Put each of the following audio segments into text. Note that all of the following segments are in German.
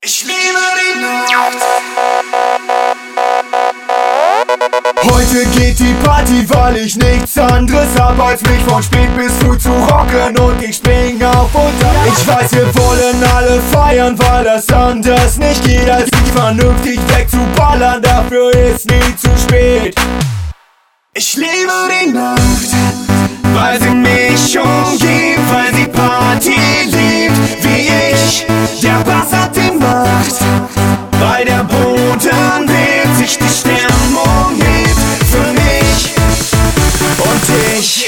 Ich liebe die Nacht. Heute geht die Party, weil ich nichts anderes hab, als mich von spät bis früh zu rocken und ich spring auf und ab. Ich weiß, wir wollen alle feiern, weil das anders nicht geht, als sich vernünftig wegzuballern, dafür ist nie zu spät. Ich liebe die Nacht, weil sie mich umgibt, weil sie Party liebt, wie ich. Der Bass hat die Macht, weil der Boden bebt, sich die Stimmung hebt für mich und dich.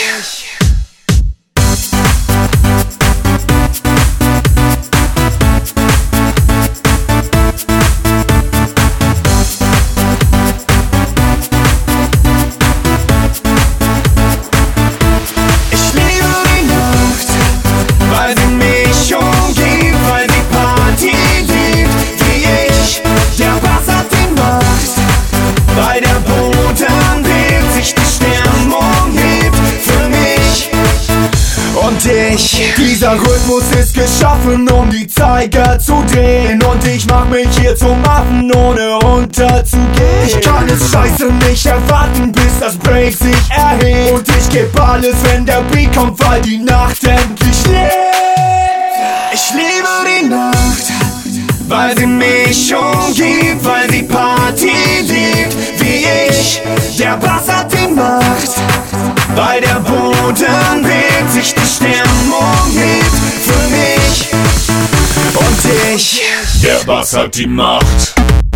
Dieser Rhythmus ist geschaffen, um die Zeiger zu drehen, und ich mach mich hier zum Affen, ohne unterzugehen. Ich kann es scheiße nicht erwarten, bis das Break sich erhebt, und ich geb alles, wenn der Beat kommt, weil die Nacht endlich lebt. Ich liebe die Nacht, weil sie mich umgibt, weil sie Party liebt, wie ich. Der Bass hat die Macht, weil der Boden bebt, sich die Stimmung hebt für mich und dich. Der Bass hat die Macht.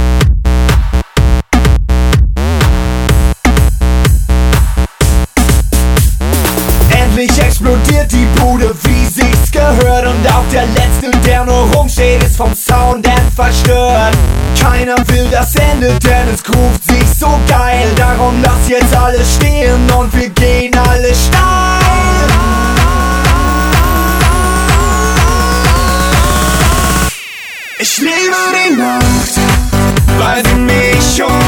Endlich explodiert die Bude, wie sich's gehört, und auch der Letzte, der nur rumsteht, ist vom Sound verstört. Keiner will das Ende, denn es groovt sich so geil. Darum lass jetzt alles stehen und wir gehen alle steil. Ich liebe die Nacht, weil sie mich